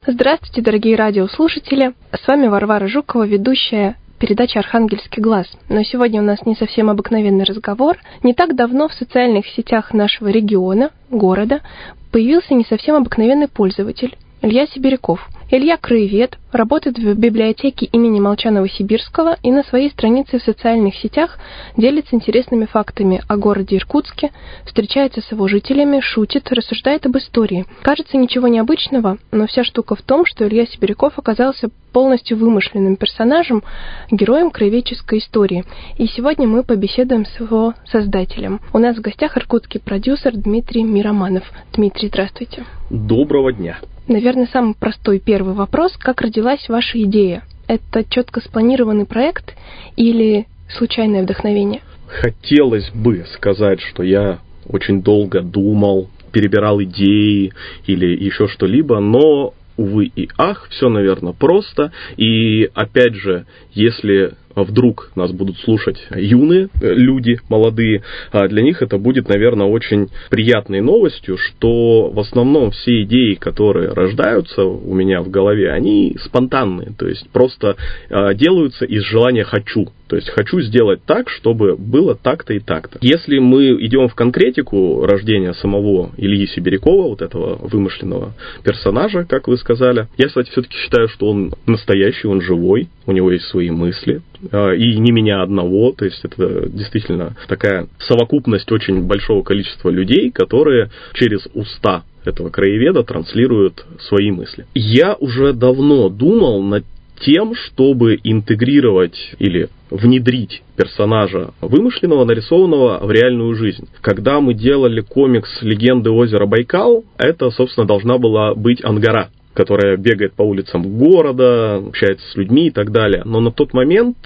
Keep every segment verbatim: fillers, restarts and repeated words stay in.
Здравствуйте, дорогие радиослушатели! С вами Варвара Жукова, ведущая передачи «Архангельский глаз». Но сегодня у нас не совсем обыкновенный разговор. Не так давно в социальных сетях нашего региона, города, появился не совсем обыкновенный пользователь Илья Сибиряков. Илья краевед, работает в библиотеке имени Молчанова-Сибирского и на своей странице в социальных сетях делится интересными фактами о городе Иркутске, встречается с его жителями, шутит, рассуждает об истории. Кажется, ничего необычного, но вся штука в том, что Илья Сибиряков оказался полностью вымышленным персонажем, героем краеведческой истории. И сегодня мы побеседуем с его создателем. У нас в гостях иркутский продюсер Дмитрий Мироманов. Дмитрий, здравствуйте. Доброго дня. Наверное, самый простой первый вопрос. Как родилась ваша идея? Это четко спланированный проект или случайное вдохновение? Хотелось бы сказать, что я очень долго думал, перебирал идеи или еще что-либо, но, увы и ах, все, наверное, просто. И, опять же, если вдруг нас будут слушать юные люди, молодые, для них это будет, наверное, очень приятной новостью, что в основном все идеи, которые рождаются у меня в голове, они спонтанные, то есть просто делаются из желания «хочу». То есть хочу сделать так, чтобы было так-то и так-то. Если мы идем в конкретику рождения самого Ильи Сибирякова, вот этого вымышленного персонажа, как вы сказали, я, кстати, все-таки считаю, что он настоящий, он живой, у него есть свои мысли, и не меня одного, то есть это действительно такая совокупность очень большого количества людей, которые через уста этого краеведа транслируют свои мысли. Я уже давно думал над тем, чтобы интегрировать или внедрить персонажа вымышленного, нарисованного в реальную жизнь. Когда мы делали комикс «Легенды озера Байкал», это, собственно, должна была быть Ангара, которая бегает по улицам города, общается с людьми и так далее. Но на тот момент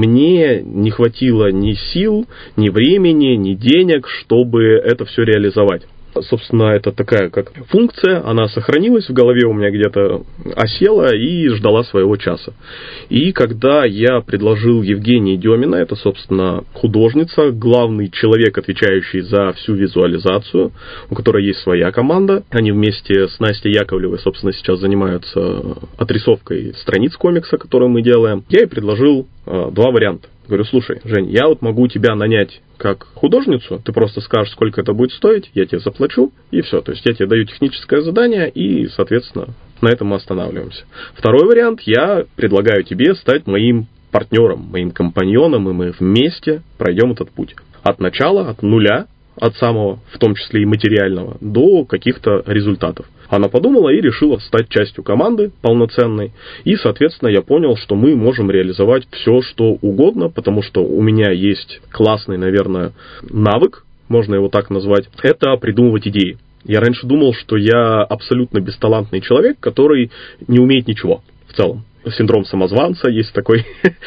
мне не хватило ни сил, ни времени, ни денег, чтобы это все реализовать. Собственно, это такая как функция, она сохранилась в голове у меня где-то, осела и ждала своего часа. И когда я предложил Евгении Демина, это, собственно, художница, главный человек, отвечающий за всю визуализацию, у которой есть своя команда, они вместе с Настей Яковлевой, собственно, сейчас занимаются отрисовкой страниц комикса, которую мы делаем, я ей предложил э, два варианта. Говорю, слушай, Жень, я вот могу тебя нанять как художницу, ты просто скажешь, сколько это будет стоить, я тебе заплачу, и все. То есть я тебе даю техническое задание, и, соответственно, на этом мы останавливаемся. Второй вариант, я предлагаю тебе стать моим партнером, моим компаньоном, и мы вместе пройдем этот путь. От начала, от нуля, от самого, в том числе и материального, до каких-то результатов. Она подумала и решила стать частью команды полноценной. И, соответственно, я понял, что мы можем реализовать все, что угодно, потому что у меня есть классный, наверное, навык, можно его так назвать, это придумывать идеи. Я раньше думал, что я абсолютно бесталантный человек, который не умеет ничего в целом. Синдром самозванца, есть такой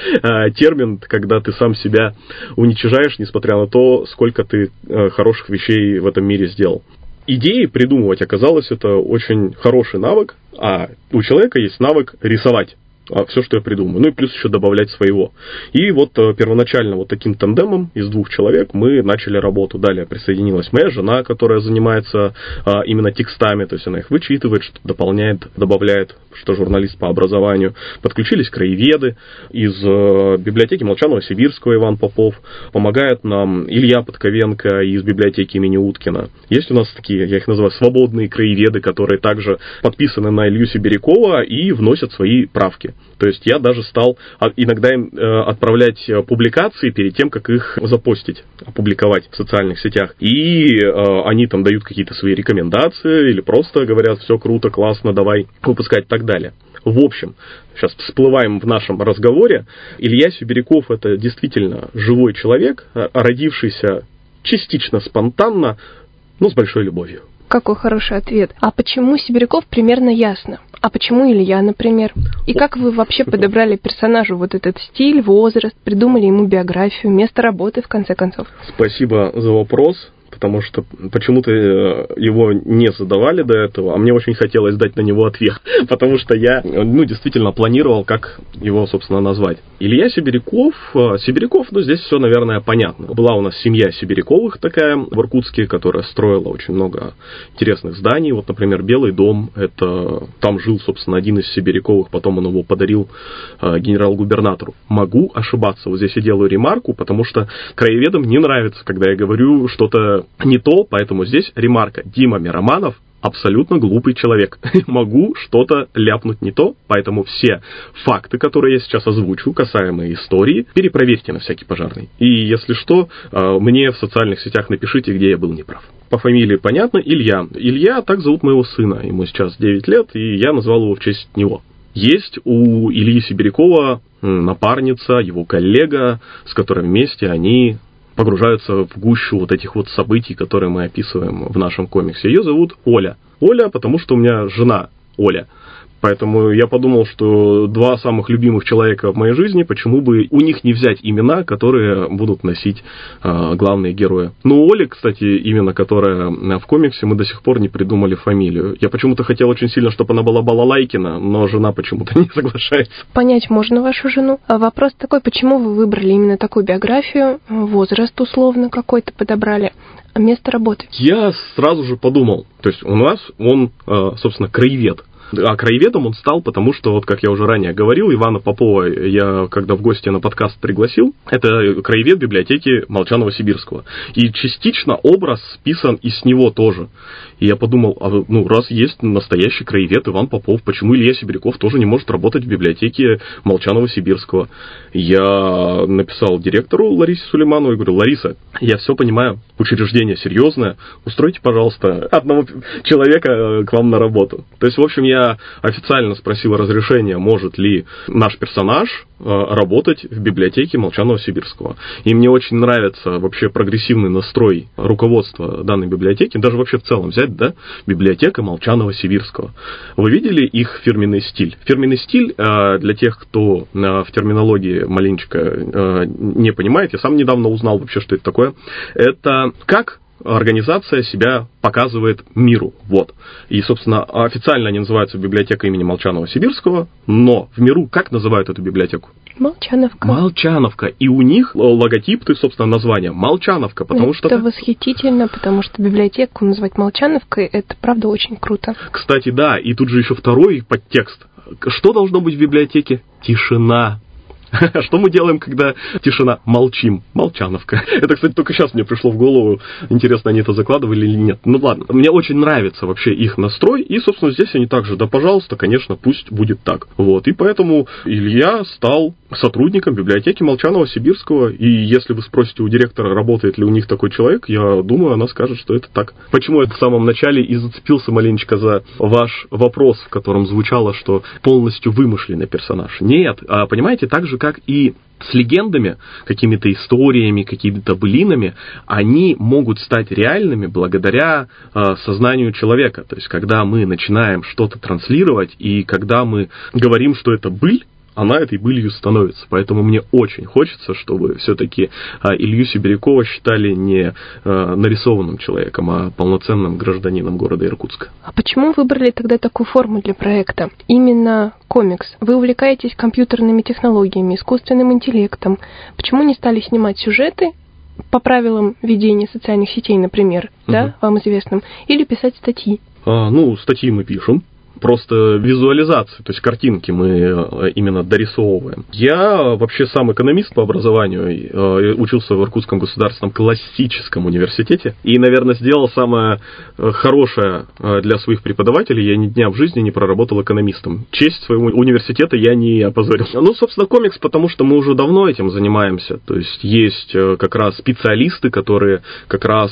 термин, когда ты сам себя уничижаешь, несмотря на то, сколько ты хороших вещей в этом мире сделал. Идеи придумывать оказалось это очень хороший навык, а у человека есть навык рисовать все, что я придумаю, ну и плюс еще добавлять своего. И вот первоначально вот таким тандемом из двух человек мы начали работу. Далее присоединилась моя жена, которая занимается а, именно текстами, то есть она их вычитывает, что-то дополняет, добавляет, что журналист по образованию. Подключились краеведы из а, библиотеки Молчанова-Сибирского, Иван Попов. Помогает нам Илья Подковенко из библиотеки имени Уткина. Есть у нас такие, я их называю, свободные краеведы, которые также подписаны на Илью Сибирякова и вносят свои правки. То есть я даже стал иногда им отправлять публикации перед тем, как их запостить, опубликовать в социальных сетях. И э, они там дают какие-то свои рекомендации или просто говорят, все круто, классно, давай выпускать и так далее. В общем, сейчас всплываем в нашем разговоре. Илья Сибиряков — это действительно живой человек, родившийся частично спонтанно, но с большой любовью. Какой хороший ответ. А почему Сибиряков, примерно ясно. А почему Илья, например? И как вы вообще подобрали персонажу вот этот стиль, возраст, придумали ему биографию, место работы, в конце концов? Спасибо за вопрос. потому что почему-то его не задавали до этого, а мне очень хотелось дать на него ответ, потому что я, ну, действительно планировал, как его, собственно, назвать. Илья Сибиряков. Сибиряков, ну, здесь все, наверное, понятно. Была у нас семья Сибиряковых такая в Иркутске, которая строила очень много интересных зданий. Вот, например, Белый дом, это там жил, собственно, один из Сибиряковых, потом он его подарил э, генерал-губернатору. Могу ошибаться, вот здесь я делаю ремарку, потому что краеведам не нравится, когда я говорю что-то не то, поэтому здесь ремарка. Дима Мироманов абсолютно глупый человек. Могу что-то ляпнуть не то, поэтому все факты, которые я сейчас озвучу, касаемые истории, перепроверьте на всякий пожарный. И если что, мне в социальных сетях напишите, где я был неправ. По фамилии понятно, Илья. Илья, так зовут моего сына, ему сейчас девять лет, и я назвал его в честь него. Есть у Ильи Сибирякова напарница, его коллега, с которой вместе они погружаются в гущу вот этих вот событий, которые мы описываем в нашем комиксе. Ее зовут Оля. Оля, потому что у меня жена Оля. Поэтому я подумал, что два самых любимых человека в моей жизни, почему бы у них не взять имена, которые будут носить э, главные герои. Ну, Оля, кстати, именно которая в комиксе, мы до сих пор не придумали фамилию. Я почему-то хотел очень сильно, чтобы она была Балалайкина, но жена почему-то не соглашается. Понять можно вашу жену. А вопрос такой, почему вы выбрали именно такую биографию, возраст условно какой-то подобрали, а место работы? Я сразу же подумал, то есть у нас он, э, собственно, краевед. А краеведом он стал, потому что, вот как я уже ранее говорил, Ивана Попова я, когда в гости на подкаст пригласил, это краевед библиотеки Молчанова-Сибирского. И частично образ списан и с него тоже. И я подумал, а, ну, раз есть настоящий краевед Иван Попов, почему Илья Сибиряков тоже не может работать в библиотеке Молчанова-Сибирского? Я написал директору Ларисе Сулеймановой, говорю, Лариса, я все понимаю, учреждение серьезное, устройте, пожалуйста, одного человека к вам на работу. То есть, в общем, я официально спросил разрешения, может ли наш персонаж работать в библиотеке Молчанова-Сибирского. И мне очень нравится вообще прогрессивный настрой руководства данной библиотеки, даже вообще в целом взять, да, библиотека Молчанова-Сибирского. Вы видели их фирменный стиль? Фирменный стиль, для тех, кто в терминологии маленечко не понимает, я сам недавно узнал вообще, что это такое, это как организация себя показывает миру. Вот. И, собственно, официально они называются библиотека имени Молчанова-Сибирского, но в миру как называют эту библиотеку? Молчановка. Молчановка. И у них логотип, то есть, собственно, название Молчановка, потому это что... Это восхитительно, потому что библиотеку назвать Молчановкой, это, правда, очень круто. Кстати, да, и тут же еще второй подтекст. Что должно быть в библиотеке? Тишина. Что мы делаем, когда тишина? Молчим. Молчановка. Это, кстати, только сейчас мне пришло в голову. Интересно, они это закладывали или нет. Ну ладно. Мне очень нравится вообще их настрой. И, собственно, здесь они также, да, пожалуйста, конечно, пусть будет так. Вот. И поэтому Илья стал сотрудником библиотеки Молчанова-Сибирского. И если вы спросите у директора, работает ли у них такой человек, я думаю, она скажет, что это так. Почему я в самом начале и зацепился маленечко за ваш вопрос, в котором звучало, что полностью вымышленный персонаж? Нет. А, понимаете, так же, как и с легендами, какими-то историями, какими-то былинами, они могут стать реальными благодаря э, сознанию человека. То есть, когда мы начинаем что-то транслировать, и когда мы говорим, что это быль, она этой былью становится. Поэтому мне очень хочется, чтобы все-таки э, Илью Сибирякова считали не э, нарисованным человеком, а полноценным гражданином города Иркутска. А почему выбрали тогда такую форму для проекта? Именно комикс. Вы увлекаетесь компьютерными технологиями, искусственным интеллектом. Почему не стали снимать сюжеты по правилам ведения социальных сетей, например, угу. да, вам известным, или писать статьи? А, ну, статьи мы пишем. Просто визуализацию, то есть картинки мы именно дорисовываем. Я вообще сам экономист по образованию, учился в Иркутском государственном классическом университете. И, наверное, сделал самое хорошее для своих преподавателей. Я ни дня в жизни не проработал экономистом. Честь своего университета я не опозорил. Ну, собственно, комикс, потому что мы уже давно этим занимаемся. То есть есть как раз специалисты, которые как раз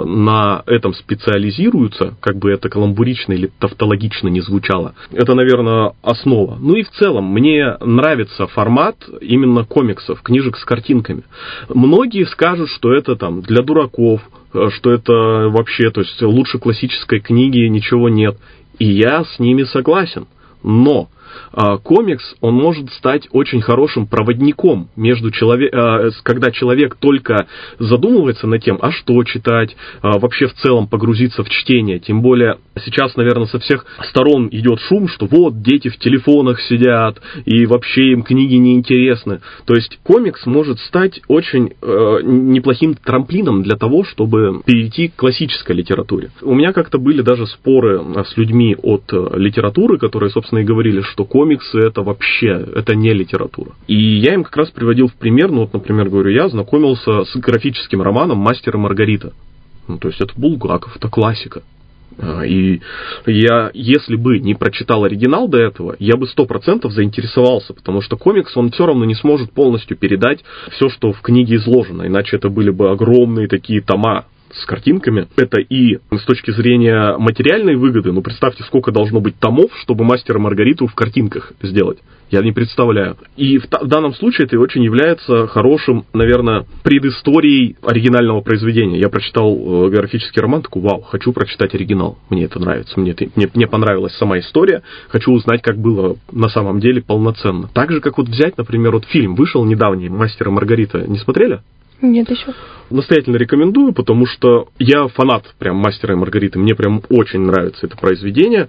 на этом специализируются, как бы это каламбурично или тавтологично не звучало. Это, наверное, основа. Ну и в целом, мне нравится формат именно комиксов, книжек с картинками. Многие скажут, что это там для дураков, что это вообще, то есть лучше классической книги ничего нет. И я с ними согласен. Но а, комикс, он может стать очень хорошим проводником между человек, а, когда человек только задумывается над тем, а что читать, а, вообще в целом погрузиться в чтение. Тем более сейчас, наверное, со всех сторон идет шум, что вот дети в телефонах сидят, и вообще им книги не интересны. То есть комикс может стать очень э, неплохим трамплином для того, чтобы перейти к классической литературе. У меня как-то были даже споры с людьми от литературы, которые, собственно, и говорили, что комиксы это вообще, это не литература. И я им как раз приводил в пример, ну вот, например, говорю, я знакомился с графическим романом «Мастер и Маргарита». Ну, то есть это Булгаков, это классика. И я, если бы не прочитал оригинал до этого, я бы сто процентов заинтересовался, потому что комикс, он все равно не сможет полностью передать все, что в книге изложено, иначе это были бы огромные такие тома с картинками. Это и с точки зрения материальной выгоды, ну, представьте, сколько должно быть томов, чтобы «Мастера и Маргариту» в картинках сделать. Я не представляю. И в, в данном случае это очень является хорошим, наверное, предысторией оригинального произведения. Я прочитал э, графический роман, такой, вау, хочу прочитать оригинал. Мне это нравится. Мне, это, мне, мне понравилась сама история. Хочу узнать, как было на самом деле полноценно. Так же, как вот взять, например, вот фильм вышел недавний «Мастер и Маргарита». Не смотрели? Нет еще. Настоятельно рекомендую, потому что я фанат прям «Мастера и Маргариты». Мне прям очень нравится это произведение.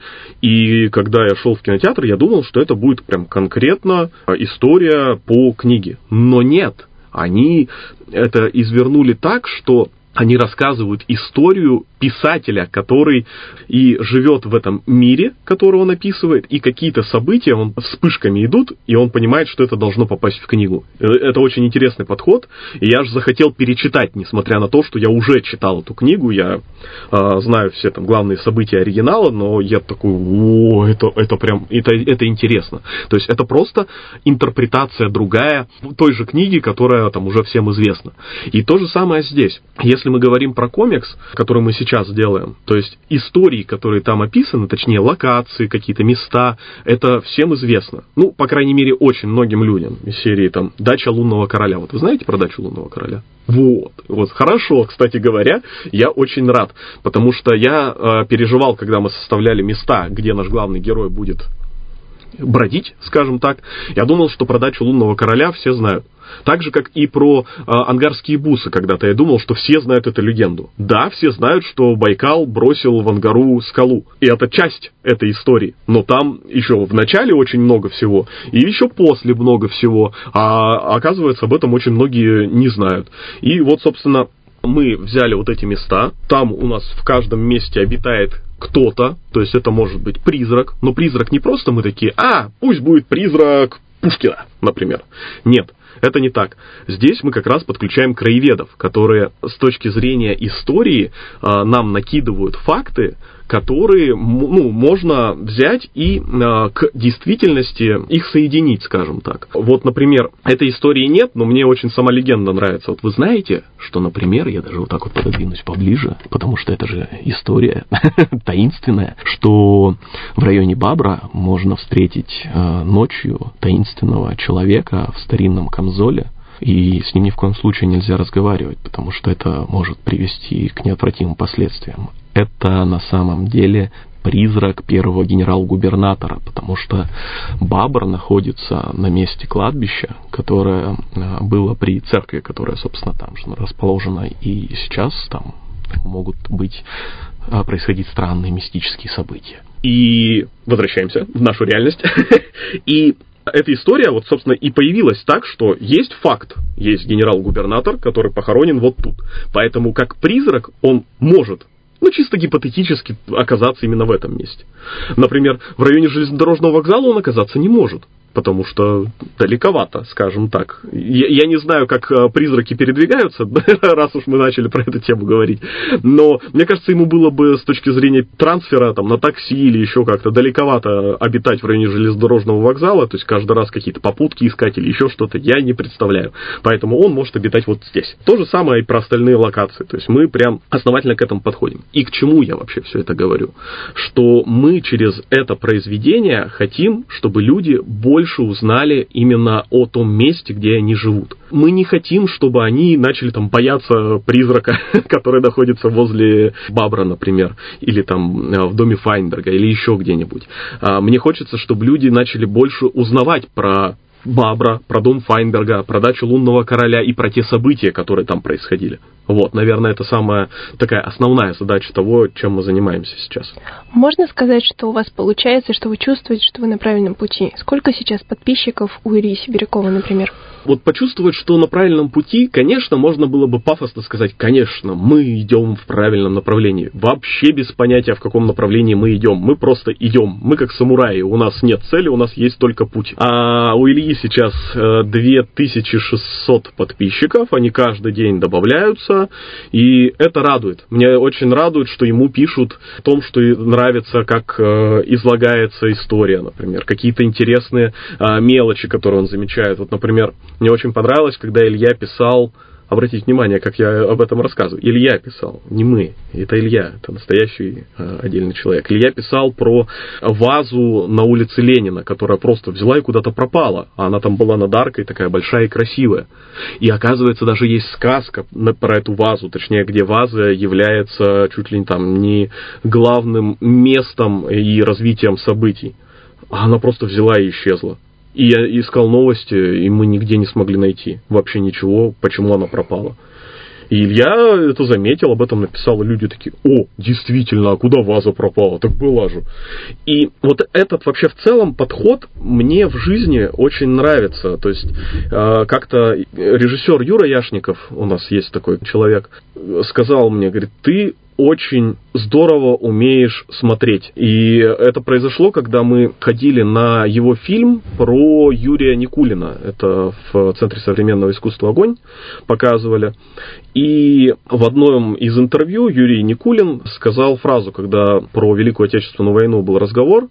И когда я шел в кинотеатр, я думал, что это будет прям конкретно история по книге. Но нет. Они это извернули так, что они рассказывают историю писателя, который и живет в этом мире, который он описывает, и какие-то события он вспышками идут, и он понимает, что это должно попасть в книгу. Это очень интересный подход, и я же захотел перечитать, несмотря на то, что я уже читал эту книгу, я э, знаю все там главные события оригинала, но я такой, о, это, это прям, это, это интересно. То есть это просто интерпретация другая той же книги, которая там уже всем известна. И то же самое здесь. Если мы говорим про комикс, который мы сейчас делаем, то есть истории, которые там описаны, точнее локации, какие-то места, это всем известно. Ну, по крайней мере, очень многим людям из серии там «Дача лунного короля». Вот вы знаете про «Дачу лунного короля»? Вот, вот, хорошо, кстати говоря, я очень рад, потому что я э, переживал, когда мы составляли места, где наш главный герой будет бродить, скажем так. Я думал, что про «Дачу лунного короля» все знают. Так же, как и про э, ангарские бусы когда-то. Я думал, что все знают эту легенду. Да, все знают, что Байкал бросил в Ангару скалу. И это часть этой истории. Но там еще в начале очень много всего. И еще после много всего. А оказывается, об этом очень многие не знают. И вот, собственно, мы взяли вот эти места. Там у нас в каждом месте обитает кто-то. То есть это может быть призрак. Но призрак не просто мы такие, а, пусть будет призрак Пушкина, например. Нет. Это не так. Здесь мы как раз подключаем краеведов, которые с точки зрения истории э, нам накидывают факты, которые ну, можно взять и э, к действительности их соединить, скажем так. Вот, например, этой истории нет, но мне очень сама легенда нравится. Вот вы знаете, что, например, я даже вот так вот пододвинусь поближе, потому что это же история таинственная, что в районе Бабра можно встретить э, ночью таинственного человека в старинном камзоле, и с ним ни в коем случае нельзя разговаривать, потому что это может привести к неотвратимым последствиям. Это на самом деле призрак первого генерал-губернатора, потому что Бабр находится на месте кладбища, которое было при церкви, которая, собственно, там же расположена, и сейчас там могут быть, происходить странные мистические события. И возвращаемся в нашу реальность. И эта история, вот, собственно, и появилась так, что есть факт, есть генерал-губернатор, который похоронен вот тут. Поэтому, как призрак, он может, ну, чисто гипотетически оказаться именно в этом месте. Например, в районе железнодорожного вокзала он оказаться не может, потому что далековато, скажем так. Я, я не знаю, как призраки передвигаются, раз уж мы начали про эту тему говорить, но мне кажется, ему было бы с точки зрения трансфера там, на такси или еще как-то далековато обитать в районе железнодорожного вокзала, то есть каждый раз какие-то попутки искать или еще что-то, я не представляю. Поэтому он может обитать вот здесь. То же самое и про остальные локации, то есть мы прям основательно к этому подходим. И к чему я вообще все это говорю? Что мы через это произведение хотим, чтобы люди больше больше узнали именно о том месте, где они живут. Мы не хотим, чтобы они начали там бояться призрака, который находится возле Бабра, например, или там в доме Файнберга, или еще где-нибудь. Мне хочется, чтобы люди начали больше узнавать про Бабра, про дом Файнберга, про дачу лунного короля и про те события, которые там происходили. Вот, наверное, это самая такая основная задача того, чем мы занимаемся сейчас. Можно сказать, что у вас получается, что вы чувствуете, что вы на правильном пути? Сколько сейчас подписчиков у Ильи Сибирякова, например? Вот почувствовать, что на правильном пути, конечно, можно было бы пафосно сказать, конечно, мы идем в правильном направлении. Вообще без понятия, в каком направлении мы идем. Мы просто идем. Мы как самураи. У нас нет цели, у нас есть только путь. А у Ильи сейчас две тысячи шестьсот подписчиков. Они каждый день добавляются. И это радует. Меня очень радует, что ему пишут о том, что нравится, как излагается история, например. Какие-то интересные мелочи, которые он замечает. Вот, например, мне очень понравилось, когда Илья писал, обратите внимание, как я об этом рассказываю, Илья писал, не мы, это Илья, это настоящий э, отдельный человек. Илья писал про вазу на улице Ленина, которая просто взяла и куда-то пропала, а она там была над аркой такая большая и красивая. И оказывается, даже есть сказка про эту вазу, точнее, где ваза является чуть ли не там не главным местом и развитием событий, а она просто взяла и исчезла. И я искал новости, и мы нигде не смогли найти вообще ничего, почему она пропала. И Илья это заметил, об этом написал, и люди такие, о, действительно, а куда ваза пропала? Так была же. И вот этот вообще в целом подход мне в жизни очень нравится. То есть как-то режиссер Юра Яшников, у нас есть такой человек, сказал мне, говорит, ты очень здорово умеешь смотреть. И это произошло, когда мы ходили на его фильм про Юрия Никулина. Это в Центре современного искусства «Огонь» показывали. И в одном из интервью Юрий Никулин сказал фразу, когда про Великую Отечественную войну был разговор,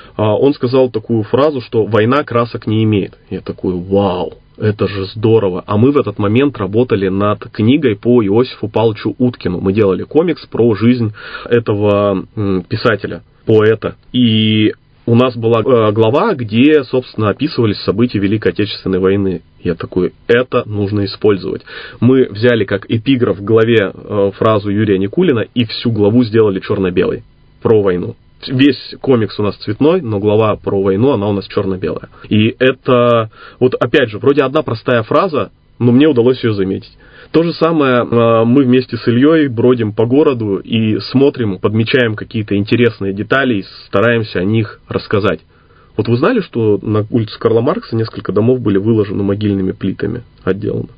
он сказал такую фразу, что «война красок не имеет». Я такой, вау! Это же здорово. А мы в этот момент работали над книгой по Иосифу Павловичу Уткину. Мы делали комикс про жизнь этого писателя, поэта. И у нас была глава, где, собственно, описывались события Великой Отечественной войны. Я такой, это нужно использовать. Мы взяли как эпиграф в главе фразу Юрия Никулина и всю главу сделали черно-белой про войну. Весь комикс у нас цветной, но глава про войну, она у нас черно-белая. И это, вот опять же, вроде одна простая фраза, но мне удалось ее заметить. То же самое мы вместе с Ильей бродим по городу и смотрим, подмечаем какие-то интересные детали и стараемся о них рассказать. Вот вы знали, что на улице Карла Маркса несколько домов были выложены могильными плитами, отделаны?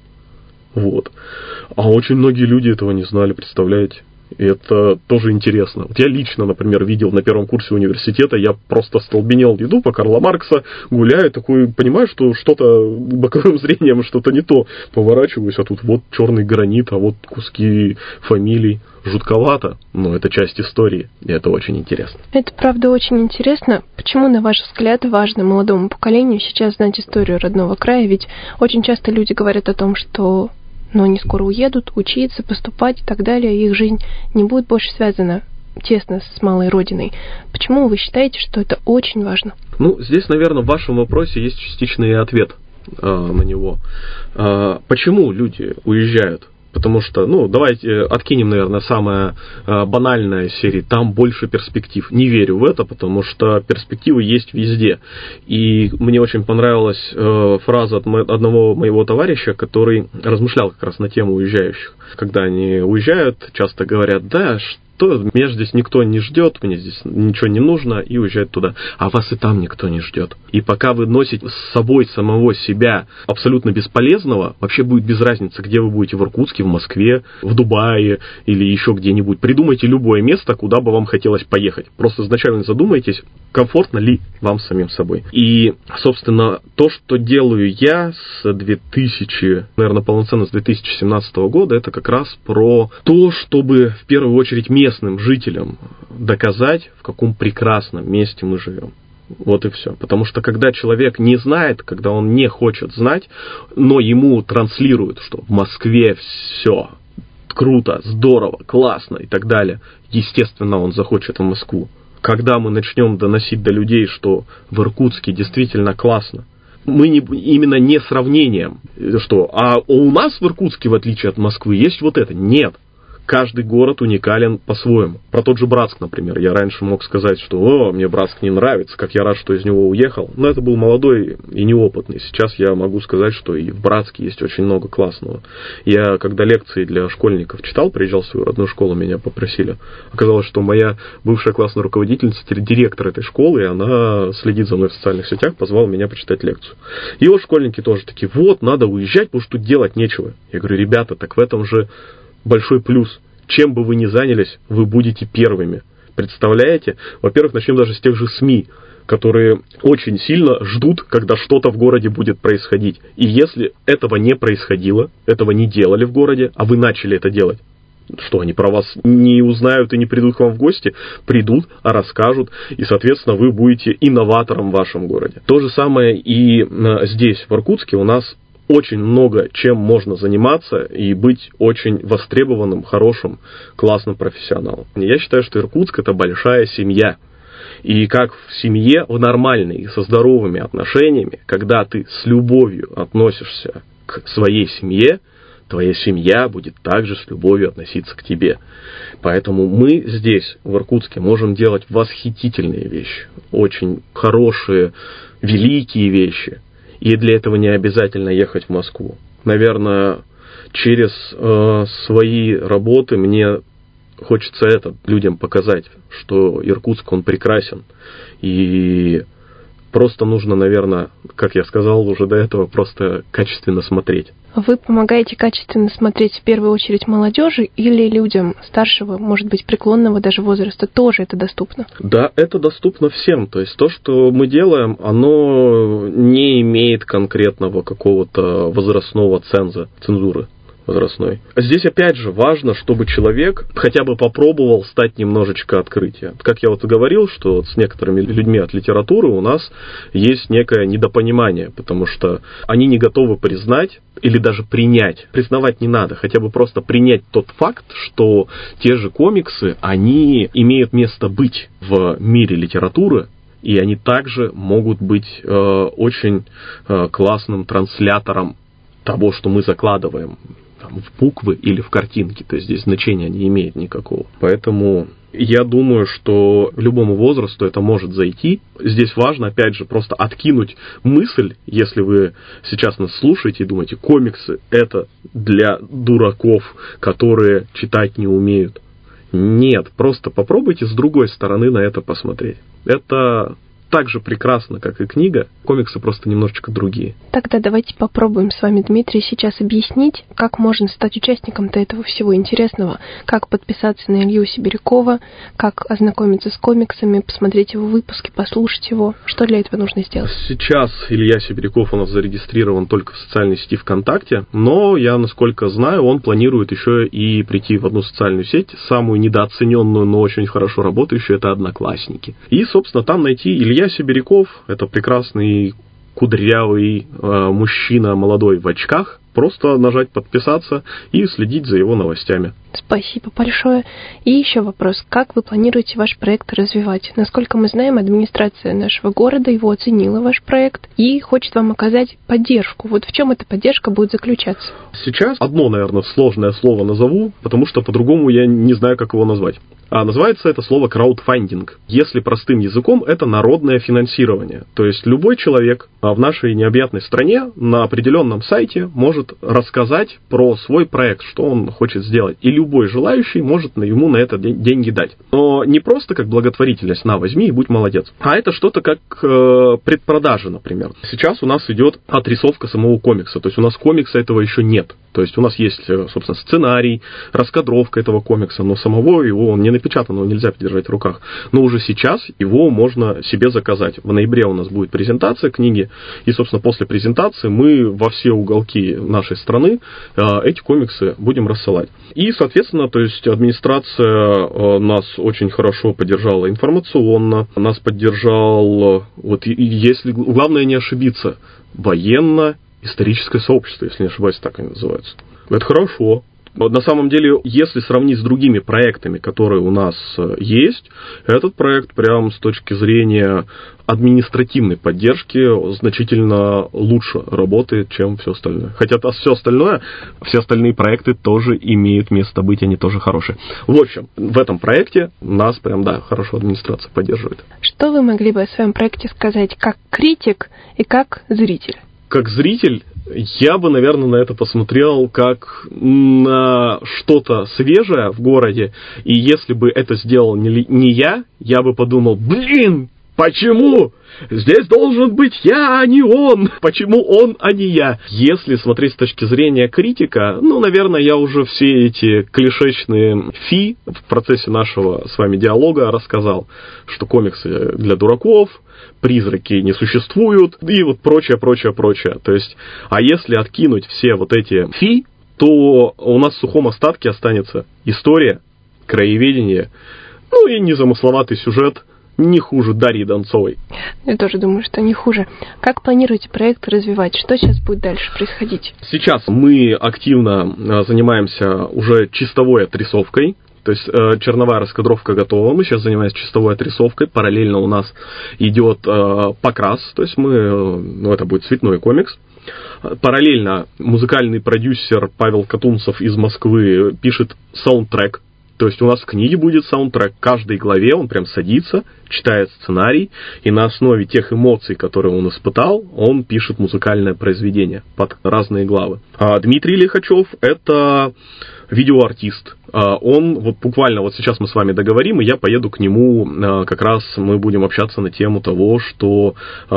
Вот. А очень многие люди этого не знали, представляете? И это тоже интересно. Вот я лично, например, видел на первом курсе университета, я просто столбенел, иду по Карла Маркса, гуляю, такой, понимаю, что что-то боковым зрением, что-то не то. Поворачиваюсь, а тут вот черный гранит, а вот куски фамилий. Жутковато, но это часть истории, и это очень интересно. Это, правда, очень интересно. Почему, на ваш взгляд, важно молодому поколению сейчас знать историю родного края? Ведь очень часто люди говорят о том, что но они скоро уедут, учиться, поступать и так далее, и их жизнь не будет больше связана тесно с малой родиной. Почему вы считаете, что это очень важно? Ну, здесь, наверное, в вашем вопросе есть частичный ответ э, на него. Э, почему люди уезжают? Потому что, ну, давайте откинем, наверное, самое э, банальное из серии. Там больше перспектив. Не верю в это, потому что перспективы есть везде. И мне очень понравилась э, фраза от мо- одного моего товарища, который размышлял как раз на тему уезжающих. Когда они уезжают, часто говорят, да, что меня здесь никто не ждет, мне здесь ничего не нужно, и уезжают туда. А вас и там никто не ждет. И пока вы носите с собой самого себя абсолютно бесполезного, вообще будет без разницы, где вы будете, в Иркутске, в Москве, в Дубае или еще где-нибудь. Придумайте любое место, куда бы вам хотелось поехать. Просто изначально задумайтесь, комфортно ли вам самим собой. И, собственно, то, что делаю я с две тысячи, наверное, полноценно с две тысячи семнадцатого года, это как раз про то, чтобы в первую очередь местным жителям доказать, в каком прекрасном месте мы живем. Вот и все. Потому что когда человек не знает, когда он не хочет знать, но ему транслируют, что в Москве все круто, здорово, классно и так далее, естественно, он захочет в Москву. когда мы начнем доносить до людей, что в Иркутске действительно классно, мы не, именно не сравнением, что а у нас в Иркутске, в отличие от Москвы, есть вот это. Нет. Каждый город уникален по-своему. Про тот же Братск, например. Я раньше мог сказать, что «О, мне Братск не нравится, как я рад, что из него уехал». Но это был молодой и неопытный. Сейчас я могу сказать, что и в Братске есть очень много классного. Я, когда лекции для школьников читал, приезжал в свою родную школу, меня попросили. Оказалось, что моя бывшая классная руководительница, директор этой школы, и она следит за мной в социальных сетях, позвала меня почитать лекцию. И вот школьники тоже такие: «Вот, надо уезжать, потому что тут делать нечего». Я говорю: «Ребята, так в этом же большой плюс. Чем бы вы ни занялись, вы будете первыми». Представляете? Во-первых, начнем даже с тех же СМИ, которые очень сильно ждут, когда что-то в городе будет происходить. И если этого не происходило, этого не делали в городе, а вы начали это делать, что, они про вас не узнают и не придут к вам в гости? Придут, расскажут, и, соответственно, вы будете инноватором в вашем городе. То же самое и здесь, в Иркутске, у нас очень много чем можно заниматься и быть очень востребованным, хорошим, классным профессионалом. Я считаю, что Иркутск — это большая семья. И как в семье, в нормальной, со здоровыми отношениями, когда ты с любовью относишься к своей семье, твоя семья будет также с любовью относиться к тебе. Поэтому мы здесь, в Иркутске, можем делать восхитительные вещи, очень хорошие, великие вещи. И для этого не обязательно ехать в Москву. Наверное, через э, свои работы мне хочется это людям показать, что Иркутск, он прекрасен. И просто нужно, наверное, как я сказал уже до этого, просто качественно смотреть. Вы помогаете качественно смотреть в первую очередь молодежи или людям старшего, может быть, преклонного даже возраста, тоже это доступно? Да, это доступно всем. То есть то, что мы делаем, оно не имеет конкретного какого-то возрастного ценза, цензуры возрастной. Здесь опять же важно, чтобы человек хотя бы попробовал стать немножечко открытия. Как я вот и говорил, что с некоторыми людьми от литературы у нас есть некое недопонимание, потому что они не готовы признать или даже принять. Признавать не надо, хотя бы просто принять тот факт, что те же комиксы, они имеют место быть в мире литературы, и они также могут быть э, очень э, классным транслятором того, что мы закладываем там, в буквы или в картинки. То есть здесь значения не имеет никакого. Поэтому я думаю, что любому возрасту это может зайти. Здесь важно, опять же, просто откинуть мысль, если вы сейчас нас слушаете и думаете, комиксы это для дураков, которые читать не умеют. Нет, просто попробуйте с другой стороны на это посмотреть. Это так же прекрасно, как и книга, комиксы просто немножечко другие. Тогда давайте попробуем с вами, Дмитрий, сейчас объяснить, как можно стать участником-то этого всего интересного, как подписаться на Илью Сибирякова, как ознакомиться с комиксами, посмотреть его выпуски, послушать его. Что для этого нужно сделать? Сейчас Илья Сибиряков у нас зарегистрирован только в социальной сети ВКонтакте, но я, насколько знаю, он планирует еще и прийти в одну социальную сеть, самую недооцененную, но очень хорошо работающую, это Одноклассники. И, собственно, там найти Илья Сибиряков, это прекрасный кудрявый э, мужчина молодой в очках. Просто нажать подписаться и следить за его новостями. Спасибо большое. И еще вопрос. Как вы планируете ваш проект развивать? Насколько мы знаем, администрация нашего города его оценила, ваш проект, и хочет вам оказать поддержку. Вот в чем эта поддержка будет заключаться? Сейчас одно, наверное, сложное слово назову, потому что по-другому я не знаю, как его назвать. А называется это слово краудфандинг. Если простым языком, это народное финансирование. То есть любой человек в нашей необъятной стране на определенном сайте может рассказать про свой проект, что он хочет сделать. И любой желающий может ему на это деньги дать. Но не просто как благотворительность, на, возьми и будь молодец. А это что-то как э, предпродажа, например. Сейчас у нас идет отрисовка самого комикса. То есть у нас комикса этого еще нет. То есть у нас есть, собственно, сценарий, раскадровка этого комикса, но самого его он не напечатан, его нельзя держать в руках. Но уже сейчас его можно себе заказать. В ноябре у нас будет презентация книги, и, собственно, после презентации мы во все уголки нашей страны эти комиксы будем рассылать. И, соответственно, то есть администрация нас очень хорошо поддержала информационно, нас поддержал, вот если главное не ошибиться, военно-историческое сообщество, если не ошибаюсь, так они называются. Это хорошо. На самом деле, если сравнить с другими проектами, которые у нас есть, этот проект прям с точки зрения административной поддержки значительно лучше работает, чем все остальное. Хотя все остальное, все остальные проекты тоже имеют место быть, они тоже хорошие. В общем, в этом проекте нас прям, да, хорошо администрация поддерживает. Что вы могли бы о своем проекте сказать как критик и как зритель? Как зритель, я бы, наверное, на это посмотрел как на что-то свежее в городе, и если бы это сделал не, не я, я бы подумал, блин, почему? Здесь должен быть я, а не он. Почему он, а не я? Если смотреть с точки зрения критика, ну, наверное, я уже все эти клишечные фи в процессе нашего с вами диалога рассказал, что комиксы для дураков, призраки не существуют, и вот прочее, прочее, прочее. То есть, а если откинуть все вот эти фи, то у нас в сухом остатке останется история, краеведение, ну и незамысловатый сюжет, не хуже Дарьи Донцовой. Я тоже думаю, что не хуже. Как планируете проект развивать? Что сейчас будет дальше происходить? Сейчас мы активно занимаемся уже чистовой отрисовкой. То есть э, черновая раскадровка готова, мы сейчас занимаемся чистовой отрисовкой, параллельно у нас идет э, покрас, то есть мы, э, ну это будет цветной комикс. Параллельно музыкальный продюсер Павел Катунцев из Москвы пишет саундтрек. То есть у нас в книге будет саундтрек. В каждой главе он прям садится, читает сценарий, и на основе тех эмоций, которые он испытал, он пишет музыкальное произведение под разные главы. А Дмитрий Лихачев — это видеоартист. Он, вот буквально вот сейчас мы с вами договорим, и я поеду к нему, как раз мы будем общаться на тему того, что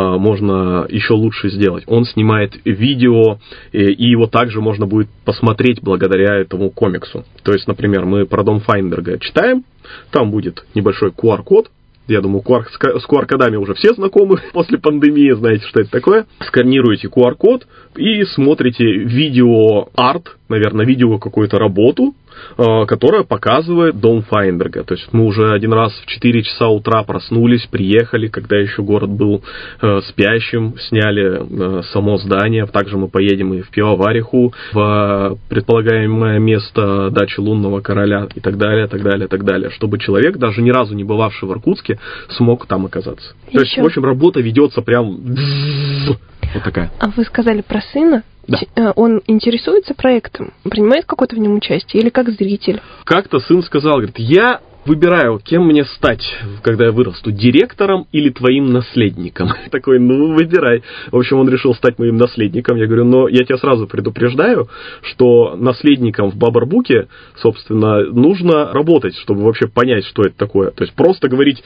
можно еще лучше сделать. Он снимает видео, и его также можно будет посмотреть благодаря этому комиксу. То есть, например, мы про дом Файнберга читаем, там будет небольшой ку ар-код. Я думаю, с ку ар-кодами уже все знакомы после пандемии, знаете, что это такое. Сканируете ку ар-код и смотрите видео-арт, наверное, видео какую-то работу, которая показывает дом Файнберга. То есть мы уже один раз в четыре часа утра проснулись, приехали, когда еще город был э, спящим, сняли э, само здание. Также мы поедем и в Пивовариху, в предполагаемое место дачи лунного короля и так далее, так далее, так далее. Чтобы человек, даже ни разу не бывавший в Иркутске, смог там оказаться. Еще. То есть, в общем, работа ведется прям вот такая. А вы сказали про сына? Да. Он интересуется проектом? Принимает какое-то в нем участие или как зритель? Как-то сын сказал, говорит, я выбираю, кем мне стать, когда я вырасту, директором или твоим наследником. Такой, ну, выбирай. В общем, он решил стать моим наследником. Я говорю, но я тебя сразу предупреждаю, что наследником в Бабарбуке, собственно, нужно работать, чтобы вообще понять, что это такое. То есть просто говорить,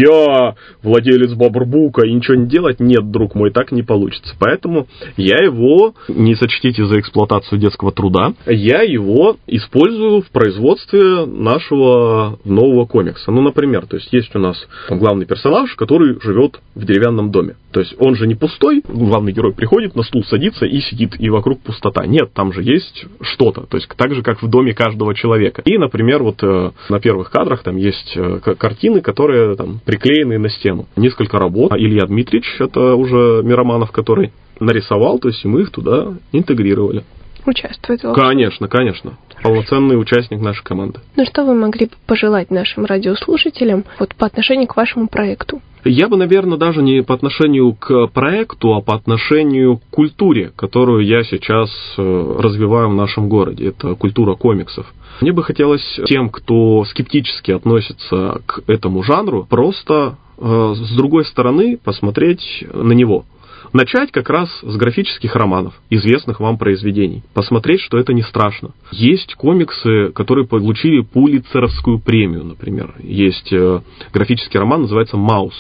я владелец Бабарбука и ничего не делать, нет, друг мой, так не получится. Поэтому я его, не сочтите за эксплуатацию детского труда, я его использую в производстве нашего нового комикса. Ну, например, то есть есть у нас там главный персонаж, который живет в деревянном доме. То есть он же не пустой, главный герой приходит, на стул садится и сидит, и вокруг пустота. Нет, там же есть что-то, то есть так же, как в доме каждого человека. И, например, вот э, на первых кадрах там есть э, картины, которые там приклеены на стену. Несколько работ. Илья Дмитриевич, это уже Мироманов, который нарисовал, то есть мы их туда интегрировали. Участвует в Конечно, конечно. Полноценный участник нашей команды. Ну что вы могли бы пожелать нашим радиослушателям вот по отношению к вашему проекту? Я бы, наверное, даже не по отношению к проекту, а по отношению к культуре, которую я сейчас развиваю в нашем городе. Это культура комиксов. Мне бы хотелось тем, кто скептически относится к этому жанру, просто э, с другой стороны посмотреть на него. Начать как раз с графических романов, известных вам произведений. Посмотреть, что это не страшно. Есть комиксы, которые получили Пулитцеровскую премию, например. Есть э, графический роман, называется «Маус».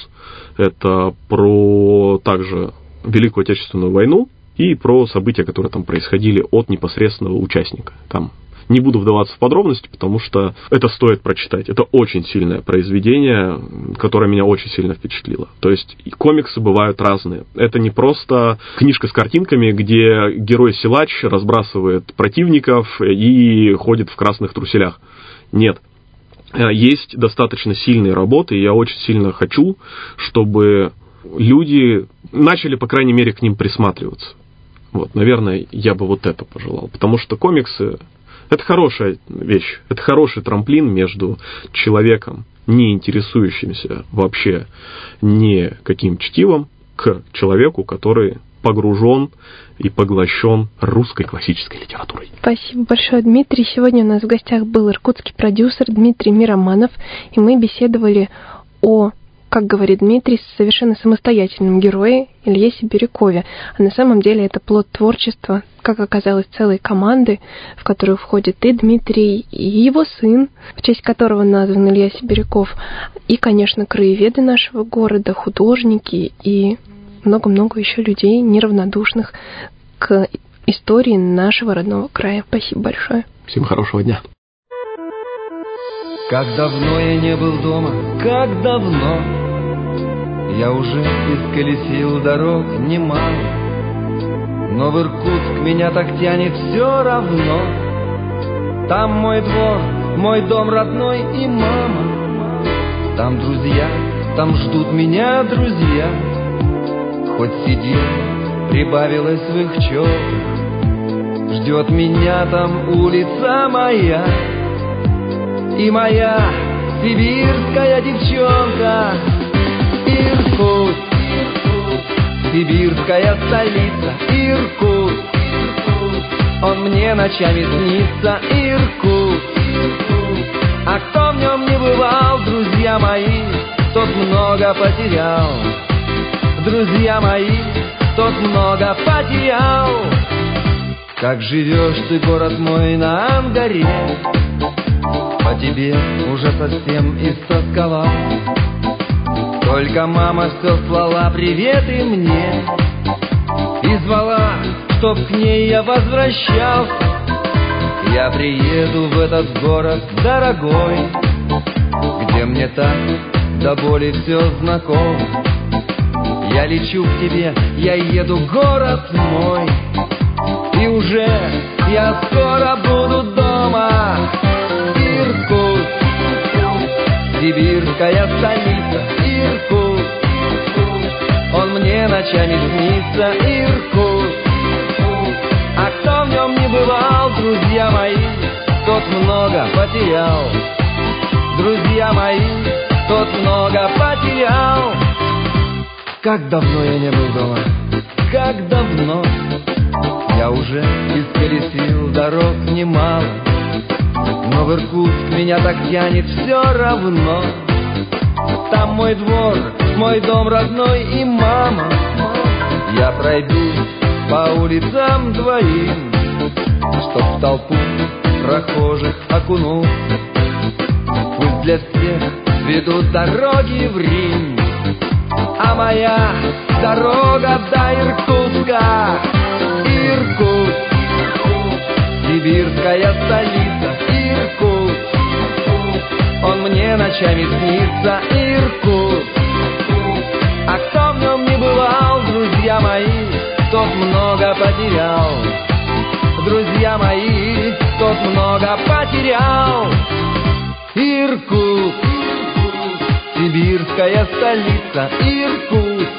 Это про также Великую Отечественную войну и про события, которые там происходили от непосредственного участника. Там не буду вдаваться в подробности, потому что это стоит прочитать. Это очень сильное произведение, которое меня очень сильно впечатлило. То есть комиксы бывают разные. Это не просто книжка с картинками, где герой-силач разбрасывает противников и ходит в красных труселях. Нет. Есть достаточно сильные работы, и я очень сильно хочу, чтобы люди начали, по крайней мере, к ним присматриваться. Вот, наверное, я бы вот это пожелал. Потому что комиксы — это хорошая вещь, это хороший трамплин между человеком, не интересующимся вообще никаким чтивом, к человеку, который погружен и поглощен русской классической литературой. Спасибо большое, Дмитрий. Сегодня у нас в гостях был иркутский продюсер Дмитрий Мироманов, и мы беседовали о, как говорит Дмитрий, совершенно самостоятельном герое Илье Сибирякове. А на самом деле это плод творчества, как оказалось, целой команды, в которую входит и Дмитрий, и его сын, в честь которого назван Илья Сибиряков, и, конечно, краеведы нашего города, художники и много-много еще людей, неравнодушных к истории нашего родного края. Спасибо большое. Всем хорошего дня. Как давно я не был дома, как давно я уже исколесил дорог немало, но в Иркутск меня так тянет все равно. Там мой двор, мой дом родной и мама. Там друзья, там ждут меня друзья. Хоть сидит, прибавилось в их челках, ждет меня там улица моя. И моя сибирская девчонка. Иркутск, сибирская столица. Иркутск, он мне ночами снится. Иркутск, а кто в нем не бывал, друзья мои, тот много потерял. Друзья мои, тот много потерял. Как живешь ты, город мой, на Ангаре? По тебе уже совсем истосковал. Только мама все слала приветы мне и звала, чтоб к ней я возвращался. Я приеду в этот город дорогой, где мне так до боли все знакомо. Я лечу к тебе, я еду, город мой, и уже я скоро буду дома. Иркутск, сибирская столица. Иркутск, он мне ночами снится. Иркутск, а кто в нем не бывал, друзья мои, тот много потерял. Друзья мои, тот много потерял. Как давно я не был дома, как давно я уже исколесил дорог немало, но в Иркутск меня так тянет все равно. Там мой двор, мой дом родной и мама. Я пройду по улицам двоим, чтоб в толпу прохожих окунул. Пусть для всех ведут дороги в Рим, а моя дорога до Иркутска. Иркутск, сибирская столица. Иркутск, он мне ночами снится. Иркутск, а кто в нем не бывал, друзья мои, тот много потерял. Друзья мои, тот много потерял. Иркутск, сибирская столица. Иркутск,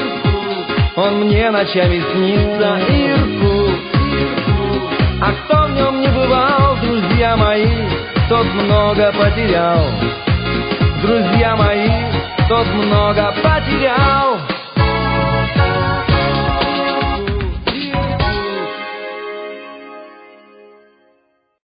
он мне ночами снится. Иркутск, а кто в нем не бывал, друзья мои, тот много потерял. Друзья мои, тот много потерял.